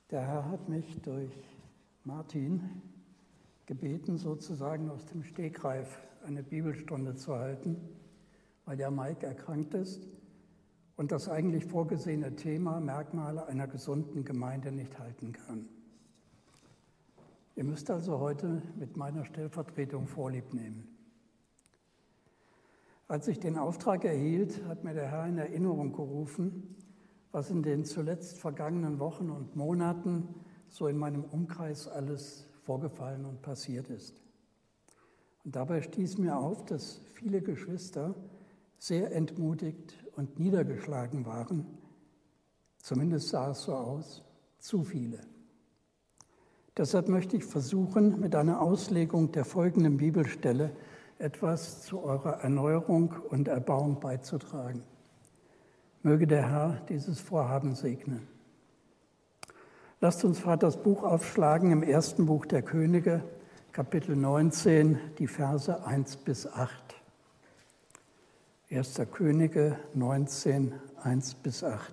Der Herr hat mich durch Martin gebeten, sozusagen aus dem Stegreif eine Bibelstunde zu halten, weil ja Mike erkrankt ist und das eigentlich vorgesehene Thema Merkmale einer gesunden Gemeinde nicht halten kann. Ihr müsst also heute mit meiner Stellvertretung Vorlieb nehmen. Als ich den Auftrag erhielt, hat mir der Herr in Erinnerung gerufen, was in den zuletzt vergangenen Wochen und Monaten so in meinem Umkreis alles vorgefallen und passiert ist. Und dabei stieß mir auf, dass viele Geschwister sehr entmutigt und niedergeschlagen waren. Zumindest sah es so aus, zu viele. Deshalb möchte ich versuchen, mit einer Auslegung der folgenden Bibelstelle etwas zu eurer Erneuerung und Erbauung beizutragen. Möge der Herr dieses Vorhaben segnen. Lasst uns Vaters Buch aufschlagen im ersten Buch der Könige, Kapitel 19, die Verse 1 bis 8. 1. Könige 19, 1 bis 8.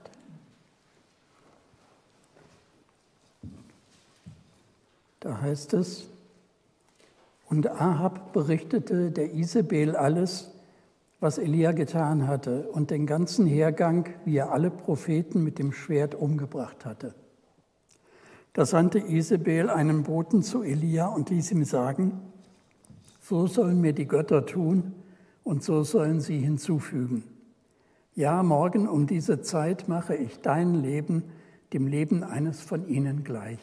Da heißt es: Und Ahab berichtete der Isabel alles, was Elia getan hatte, und den ganzen Hergang, wie er alle Propheten mit dem Schwert umgebracht hatte. Da sandte Isabel einen Boten zu Elia und ließ ihm sagen: So sollen mir die Götter tun, und so sollen sie hinzufügen. Ja, morgen um diese Zeit mache ich dein Leben dem Leben eines von ihnen gleich.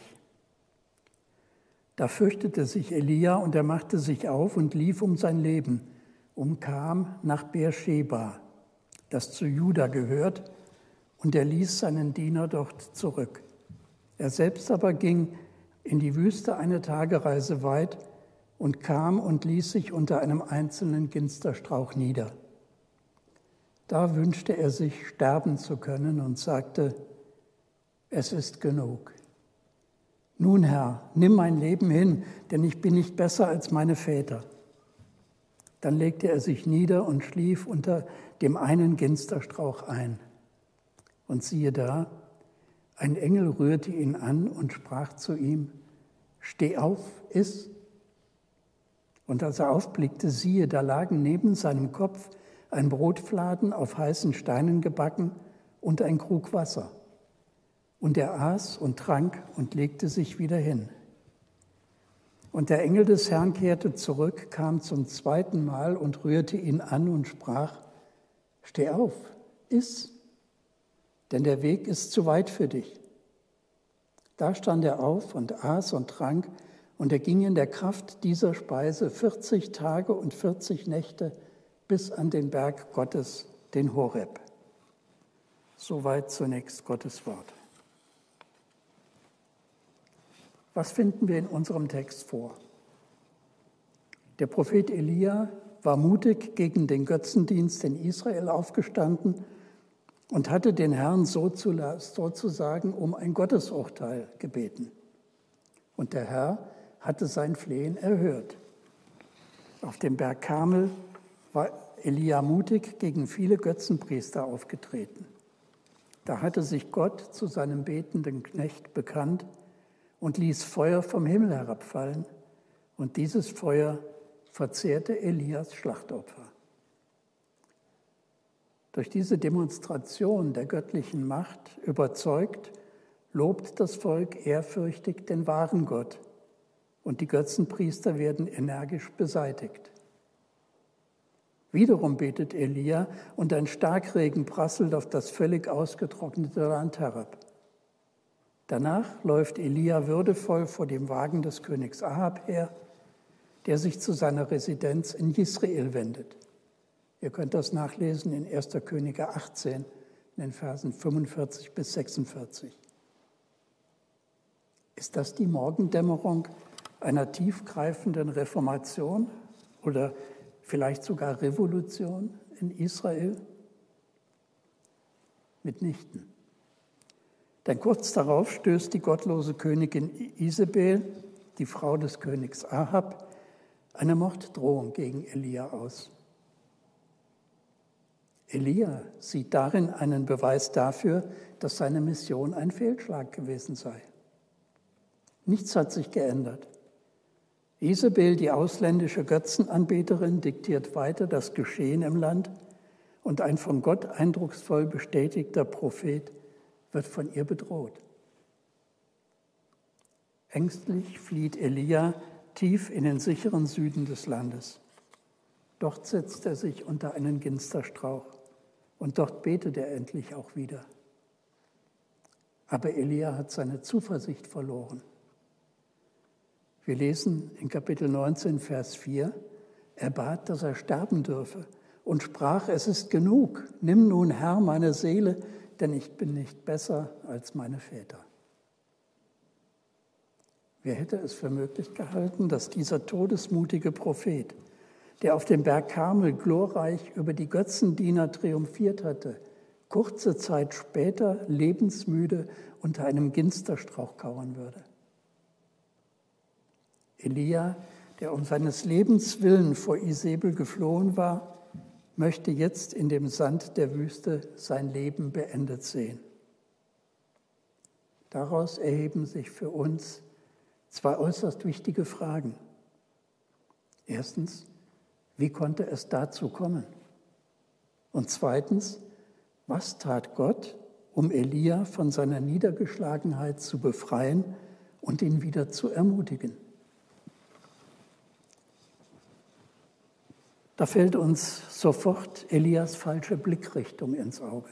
Da fürchtete sich Elia, und er machte sich auf und lief um sein Leben und kam nach Beersheba, das zu Juda gehört, und er ließ seinen Diener dort zurück. Er selbst aber ging in die Wüste eine Tagereise weit und kam und ließ sich unter einem einzelnen Ginsterstrauch nieder. Da wünschte er sich, sterben zu können und sagte: Es ist genug. Nun, Herr, nimm mein Leben hin, denn ich bin nicht besser als meine Väter. Dann legte er sich nieder und schlief unter dem einen Ginsterstrauch ein. Und siehe da, ein Engel rührte ihn an und sprach zu ihm: Steh auf, iss. Und als er aufblickte, siehe, da lagen neben seinem Kopf ein Brotfladen auf heißen Steinen gebacken und ein Krug Wasser. Und er aß und trank und legte sich wieder hin. Und der Engel des Herrn kehrte zurück, kam zum zweiten Mal und rührte ihn an und sprach: Steh auf, iss, denn der Weg ist zu weit für dich. Da stand er auf und aß und trank, und er ging in der Kraft dieser Speise 40 Tage und 40 Nächte bis an den Berg Gottes, den Horeb. Soweit zunächst Gottes Wort. Was finden wir in unserem Text vor? Der Prophet Elia war mutig gegen den Götzendienst in Israel aufgestanden und hatte den Herrn sozusagen um ein Gottesurteil gebeten. Und der Herr hatte sein Flehen erhört. Auf dem Berg Karmel war Elia mutig gegen viele Götzenpriester aufgetreten. Da hatte sich Gott zu seinem betenden Knecht bekannt und ließ Feuer vom Himmel herabfallen, und dieses Feuer verzehrte Elias Schlachtopfer. Durch diese Demonstration der göttlichen Macht überzeugt, lobt das Volk ehrfürchtig den wahren Gott, und die Götzenpriester werden energisch beseitigt. Wiederum betet Elia, und ein Starkregen prasselt auf das völlig ausgetrocknete Land herab. Danach läuft Elia würdevoll vor dem Wagen des Königs Ahab her, der sich zu seiner Residenz in Jisrael wendet. Ihr könnt das nachlesen in 1. Könige 18, in den Versen 45 bis 46. Ist das die Morgendämmerung einer tiefgreifenden Reformation oder vielleicht sogar Revolution in Israel? Mitnichten. Denn kurz darauf stößt die gottlose Königin Isabel, die Frau des Königs Ahab, eine Morddrohung gegen Elia aus. Elia sieht darin einen Beweis dafür, dass seine Mission ein Fehlschlag gewesen sei. Nichts hat sich geändert. Isabel, die ausländische Götzenanbeterin, diktiert weiter das Geschehen im Land und ein von Gott eindrucksvoll bestätigter Prophet wird von ihr bedroht. Ängstlich flieht Elia tief in den sicheren Süden des Landes. Dort setzt er sich unter einen Ginsterstrauch und dort betet er endlich auch wieder. Aber Elia hat seine Zuversicht verloren. Wir lesen in Kapitel 19, Vers 4, er bat, dass er sterben dürfe und sprach, es ist genug, nimm nun, Herr, meine Seele, denn ich bin nicht besser als meine Väter. Wer hätte es für möglich gehalten, dass dieser todesmutige Prophet, der auf dem Berg Karmel glorreich über die Götzendiener triumphiert hatte, kurze Zeit später lebensmüde unter einem Ginsterstrauch kauern würde? Elia, der um seines Lebens willen vor Isabel geflohen war, möchte jetzt in dem Sand der Wüste sein Leben beendet sehen. Daraus erheben sich für uns zwei äußerst wichtige Fragen. Erstens, wie konnte es dazu kommen? Und zweitens, was tat Gott, um Elia von seiner Niedergeschlagenheit zu befreien und ihn wieder zu ermutigen? Da fällt uns sofort Elias falsche Blickrichtung ins Auge.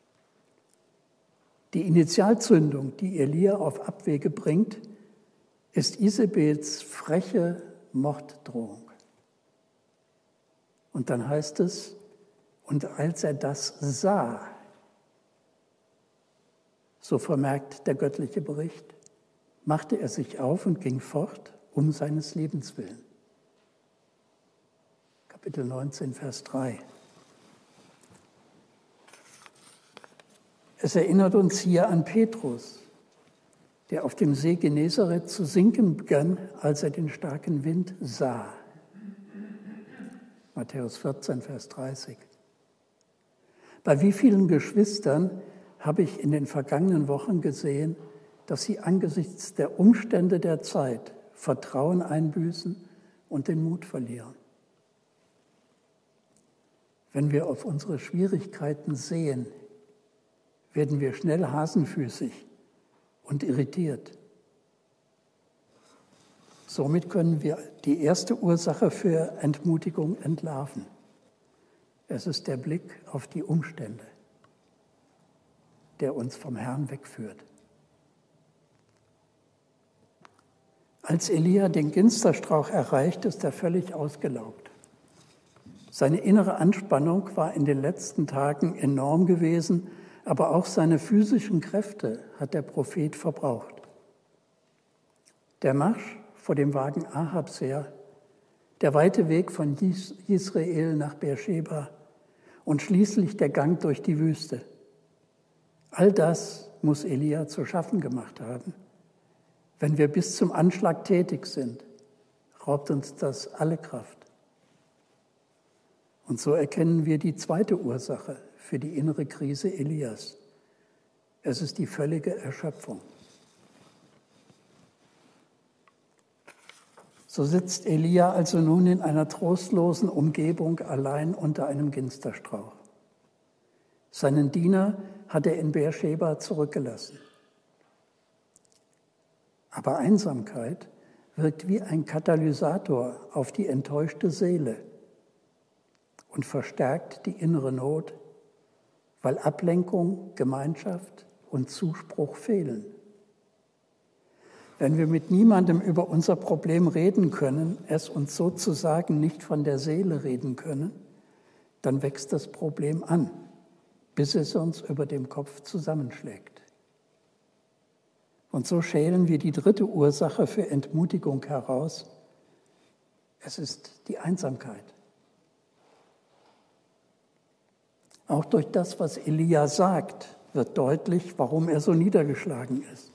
Die Initialzündung, die Elia auf Abwege bringt, ist Isabels freche Morddrohung. Und dann heißt es, und als er das sah, so vermerkt der göttliche Bericht, machte er sich auf und ging fort, um seines Lebens willen. Kapitel 19, Vers 3. Es erinnert uns hier an Petrus, der auf dem See Genezareth zu sinken begann, als er den starken Wind sah. Matthäus 14, Vers 30. Bei wie vielen Geschwistern habe ich in den vergangenen Wochen gesehen, dass sie angesichts der Umstände der Zeit Vertrauen einbüßen und den Mut verlieren. Wenn wir auf unsere Schwierigkeiten sehen, werden wir schnell hasenfüßig und irritiert. Somit können wir die erste Ursache für Entmutigung entlarven. Es ist der Blick auf die Umstände, der uns vom Herrn wegführt. Als Elia den Ginsterstrauch erreicht, ist er völlig ausgelaugt. Seine innere Anspannung war in den letzten Tagen enorm gewesen, aber auch seine physischen Kräfte hat der Prophet verbraucht. Der Marsch vor dem Wagen Ahabs her, der weite Weg von Israel nach Beersheba und schließlich der Gang durch die Wüste. All das muss Elia zu schaffen gemacht haben. Wenn wir bis zum Anschlag tätig sind, raubt uns das alle Kraft. Und so erkennen wir die zweite Ursache für die innere Krise Elias. Es ist die völlige Erschöpfung. So sitzt Elia also nun in einer trostlosen Umgebung allein unter einem Ginsterstrauch. Seinen Diener hat er in Beersheba zurückgelassen. Aber Einsamkeit wirkt wie ein Katalysator auf die enttäuschte Seele und verstärkt die innere Not, weil Ablenkung, Gemeinschaft und Zuspruch fehlen. Wenn wir mit niemandem über unser Problem reden können, es uns sozusagen nicht von der Seele reden können, dann wächst das Problem an, bis es uns über dem Kopf zusammenschlägt. Und so schälen wir die dritte Ursache für Entmutigung heraus. Es ist die Einsamkeit. Auch durch das, was Elia sagt, wird deutlich, warum er so niedergeschlagen ist.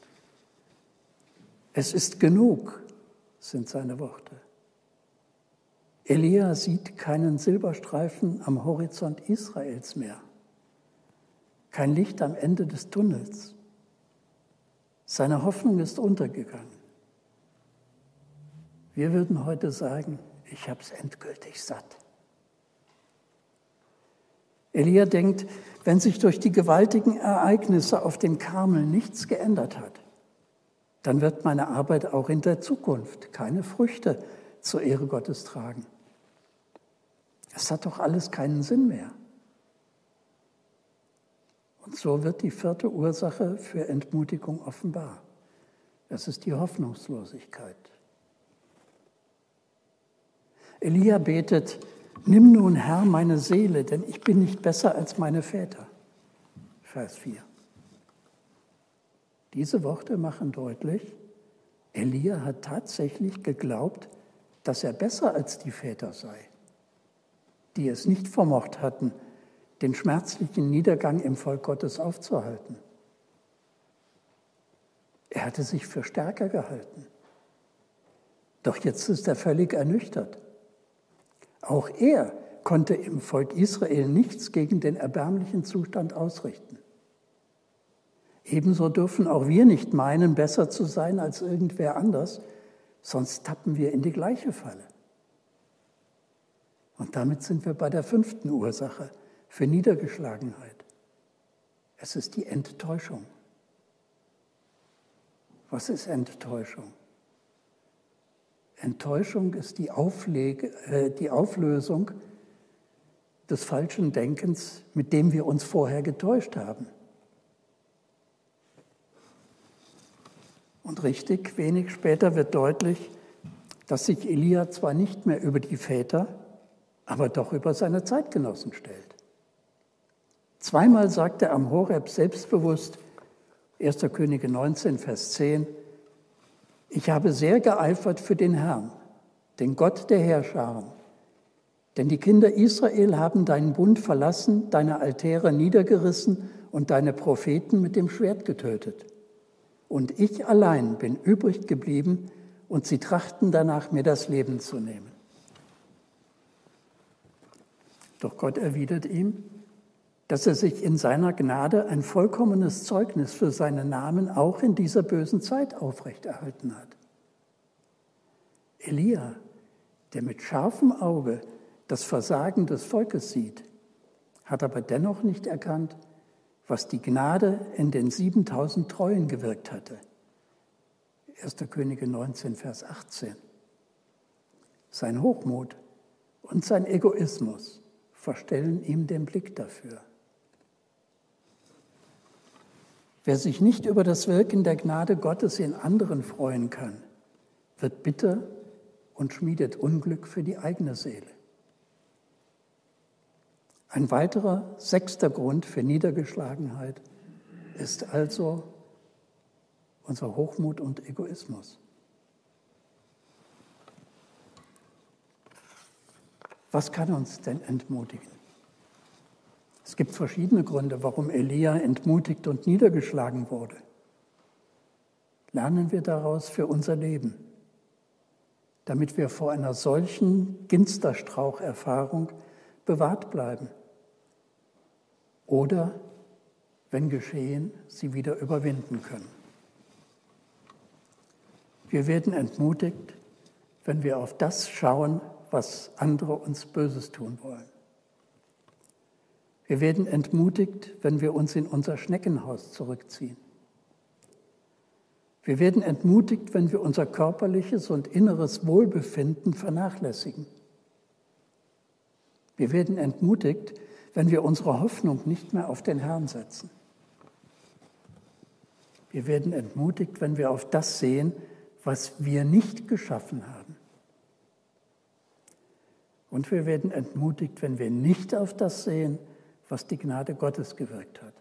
Es ist genug, sind seine Worte. Elia sieht keinen Silberstreifen am Horizont Israels mehr, kein Licht am Ende des Tunnels. Seine Hoffnung ist untergegangen. Wir würden heute sagen, ich habe es endgültig satt. Elia denkt, wenn sich durch die gewaltigen Ereignisse auf dem Karmel nichts geändert hat, dann wird meine Arbeit auch in der Zukunft keine Früchte zur Ehre Gottes tragen. Es hat doch alles keinen Sinn mehr. Und so wird die vierte Ursache für Entmutigung offenbar. Es ist die Hoffnungslosigkeit. Elia betet, nimm nun, Herr, meine Seele, denn ich bin nicht besser als meine Väter. Vers 4. Diese Worte machen deutlich, Elia hat tatsächlich geglaubt, dass er besser als die Väter sei, die es nicht vermocht hatten, den schmerzlichen Niedergang im Volk Gottes aufzuhalten. Er hatte sich für stärker gehalten. Doch jetzt ist er völlig ernüchtert. Auch er konnte im Volk Israel nichts gegen den erbärmlichen Zustand ausrichten. Ebenso dürfen auch wir nicht meinen, besser zu sein als irgendwer anders, sonst tappen wir in die gleiche Falle. Und damit sind wir bei der fünften Ursache für Niedergeschlagenheit. Es ist die Enttäuschung. Was ist Enttäuschung? Enttäuschung ist die Auflösung des falschen Denkens, mit dem wir uns vorher getäuscht haben. Und richtig, wenig später wird deutlich, dass sich Elia zwar nicht mehr über die Väter, aber doch über seine Zeitgenossen stellt. Zweimal sagt er am Horeb selbstbewusst, 1. Könige 19, Vers 10, ich habe sehr geeifert für den Herrn, den Gott der Heerscharen. Denn die Kinder Israel haben deinen Bund verlassen, deine Altäre niedergerissen und deine Propheten mit dem Schwert getötet. Und ich allein bin übrig geblieben und sie trachten danach, mir das Leben zu nehmen. Doch Gott erwidert ihm, dass er sich in seiner Gnade ein vollkommenes Zeugnis für seinen Namen auch in dieser bösen Zeit aufrechterhalten hat. Elia, der mit scharfem Auge das Versagen des Volkes sieht, hat aber dennoch nicht erkannt, was die Gnade in den 7000 Treuen gewirkt hatte. 1. Könige 19, Vers 18. Sein Hochmut und sein Egoismus verstellen ihm den Blick dafür. Wer sich nicht über das Wirken der Gnade Gottes in anderen freuen kann, wird bitter und schmiedet Unglück für die eigene Seele. Ein weiterer, 6. Grund für Niedergeschlagenheit ist also unser Hochmut und Egoismus. Was kann uns denn entmutigen? Es gibt verschiedene Gründe, warum Elia entmutigt und niedergeschlagen wurde. Lernen wir daraus für unser Leben, damit wir vor einer solchen Ginsterstraucherfahrung bewahrt bleiben. Oder, wenn geschehen, sie wieder überwinden können. Wir werden entmutigt, wenn wir auf das schauen, was andere uns Böses tun wollen. Wir werden entmutigt, wenn wir uns in unser Schneckenhaus zurückziehen. Wir werden entmutigt, wenn wir unser körperliches und inneres Wohlbefinden vernachlässigen. Wir werden entmutigt, wenn wir unsere Hoffnung nicht mehr auf den Herrn setzen. Wir werden entmutigt, wenn wir auf das sehen, was wir nicht geschaffen haben. Und wir werden entmutigt, wenn wir nicht auf das sehen, was die Gnade Gottes gewirkt hat.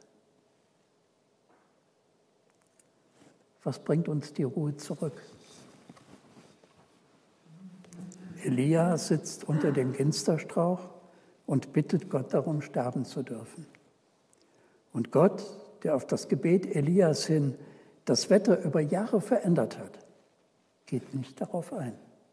Was bringt uns die Ruhe zurück? Elia sitzt unter dem Ginsterstrauch und bittet Gott darum, sterben zu dürfen. Und Gott, der auf das Gebet Elias hin das Wetter über Jahre verändert hat, geht nicht darauf ein.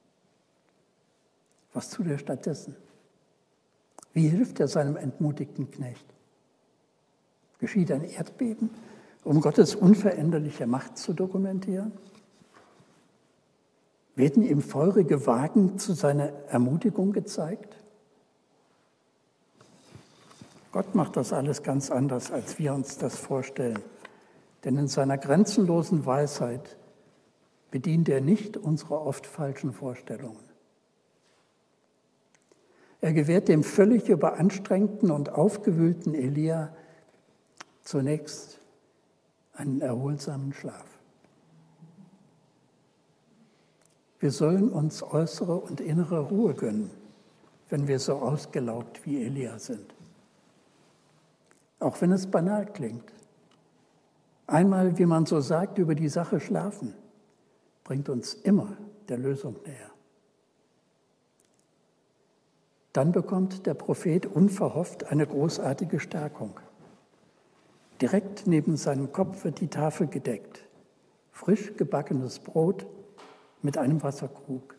Was tut er stattdessen? Wie hilft er seinem entmutigten Knecht? Geschieht ein Erdbeben, um Gottes unveränderliche Macht zu dokumentieren? Werden ihm feurige Wagen zu seiner Ermutigung gezeigt? Gott macht das alles ganz anders, als wir uns das vorstellen. Denn in seiner grenzenlosen Weisheit bedient er nicht unsere oft falschen Vorstellungen. Er gewährt dem völlig überanstrengten und aufgewühlten Elia zunächst einen erholsamen Schlaf. Wir sollen uns äußere und innere Ruhe gönnen, wenn wir so ausgelaugt wie Elia sind. Auch wenn es banal klingt. Einmal, wie man so sagt, über die Sache schlafen, bringt uns immer der Lösung näher. Dann bekommt der Prophet unverhofft eine großartige Stärkung. Direkt neben seinem Kopf wird die Tafel gedeckt. Frisch gebackenes Brot mit einem Wasserkrug.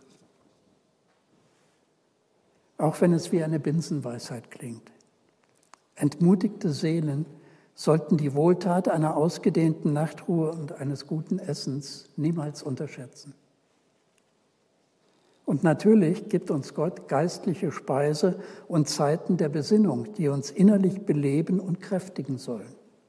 Auch wenn es wie eine Binsenweisheit klingt. Entmutigte Seelen sollten die Wohltat einer ausgedehnten Nachtruhe und eines guten Essens niemals unterschätzen. Und natürlich gibt uns Gott geistliche Speise und Zeiten der Besinnung, die uns innerlich beleben und kräftigen sollen.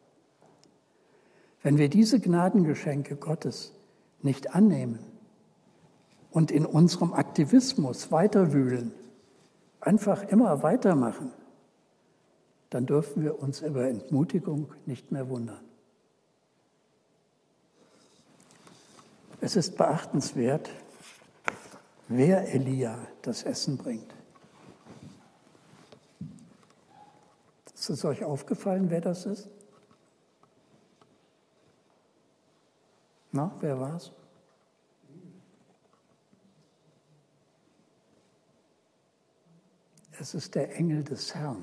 Wenn wir diese Gnadengeschenke Gottes nicht annehmen und in unserem Aktivismus weiterwühlen, einfach immer weitermachen, dann dürfen wir uns über Entmutigung nicht mehr wundern. Es ist beachtenswert, wer Elia das Essen bringt. Ist es euch aufgefallen, wer das ist? Na, wer war's? Es ist der Engel des Herrn.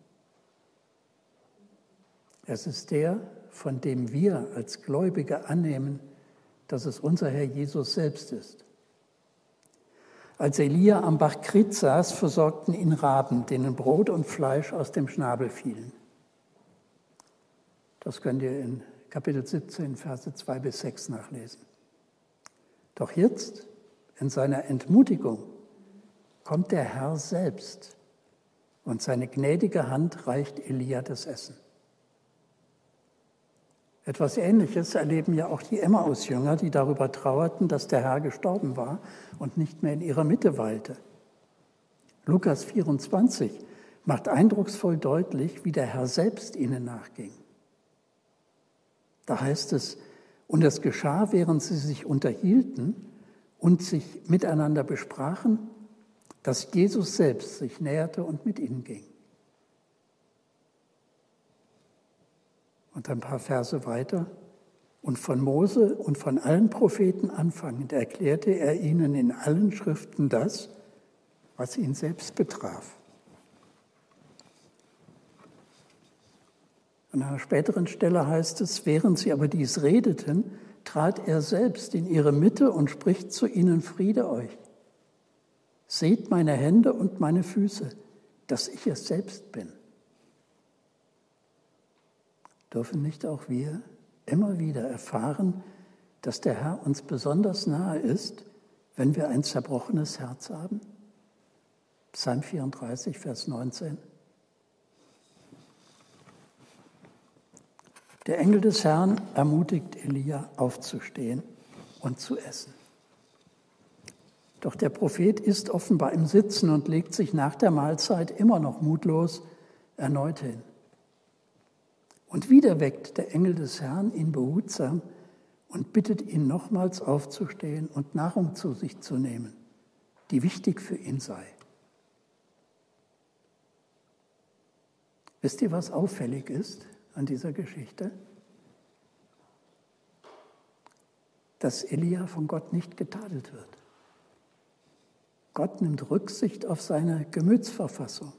Es ist der, von dem wir als Gläubige annehmen, dass es unser Herr Jesus selbst ist. Als Elia am Bach Krit saß, versorgten ihn Raben, denen Brot und Fleisch aus dem Schnabel fielen. Das könnt ihr in Kapitel 17, Verse 2 bis 6 nachlesen. Doch jetzt, in seiner Entmutigung, kommt der Herr selbst und seine gnädige Hand reicht Elia das Essen. Etwas Ähnliches erleben ja auch die Emmaus-Jünger, die darüber trauerten, dass der Herr gestorben war und nicht mehr in ihrer Mitte weilte. Lukas 24 macht eindrucksvoll deutlich, wie der Herr selbst ihnen nachging. Da heißt es, und es geschah, während sie sich unterhielten und sich miteinander besprachen, dass Jesus selbst sich näherte und mit ihnen ging. Und ein paar Verse weiter. Und von Mose und von allen Propheten anfangend erklärte er ihnen in allen Schriften das, was ihn selbst betraf. An einer späteren Stelle heißt es, während sie aber dies redeten, trat er selbst in ihre Mitte und spricht zu ihnen, Friede euch. Seht meine Hände und meine Füße, dass ich es selbst bin. Dürfen nicht auch wir immer wieder erfahren, dass der Herr uns besonders nahe ist, wenn wir ein zerbrochenes Herz haben? Psalm 34, Vers 19. Der Engel des Herrn ermutigt Elia, aufzustehen und zu essen. Doch der Prophet ist offenbar im Sitzen und legt sich nach der Mahlzeit immer noch mutlos erneut hin. Und wieder weckt der Engel des Herrn ihn behutsam und bittet ihn nochmals aufzustehen und Nahrung zu sich zu nehmen, die wichtig für ihn sei. Wisst ihr, was auffällig ist an dieser Geschichte? Dass Elia von Gott nicht getadelt wird. Gott nimmt Rücksicht auf seine Gemütsverfassung.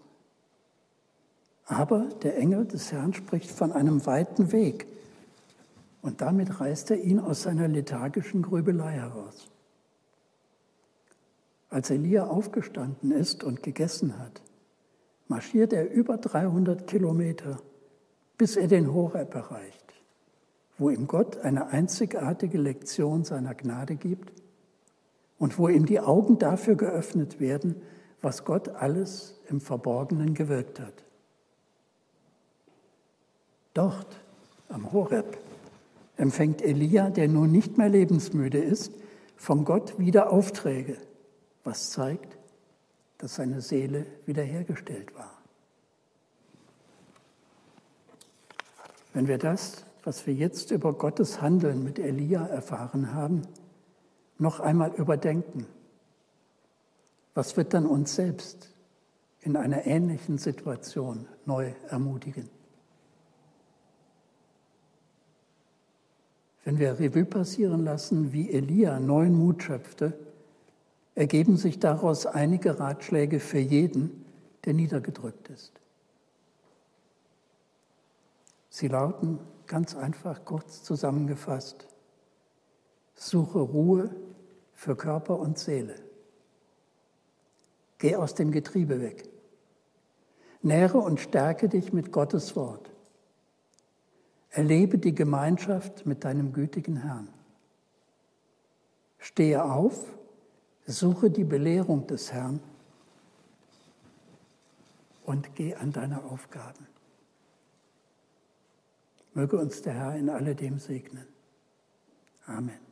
Aber der Engel des Herrn spricht von einem weiten Weg und damit reißt er ihn aus seiner lethargischen Grübelei heraus. Als Elia aufgestanden ist und gegessen hat, marschiert er über 300 Kilometer, bis er den Horeb erreicht, wo ihm Gott eine einzigartige Lektion seiner Gnade gibt und wo ihm die Augen dafür geöffnet werden, was Gott alles im Verborgenen gewirkt hat. Dort, am Horeb, empfängt Elia, der nun nicht mehr lebensmüde ist, von Gott wieder Aufträge, was zeigt, dass seine Seele wiederhergestellt war. Wenn wir das, was wir jetzt über Gottes Handeln mit Elia erfahren haben, noch einmal überdenken, was wird dann uns selbst in einer ähnlichen Situation neu ermutigen? Wenn wir Revue passieren lassen, wie Elia neuen Mut schöpfte, ergeben sich daraus einige Ratschläge für jeden, der niedergedrückt ist. Sie lauten ganz einfach kurz zusammengefasst: Suche Ruhe für Körper und Seele. Geh aus dem Getriebe weg. Nähre und stärke dich mit Gottes Wort. Erlebe die Gemeinschaft mit deinem gütigen Herrn. Stehe auf, suche die Belehrung des Herrn und geh an deine Aufgaben. Möge uns der Herr in alledem segnen. Amen.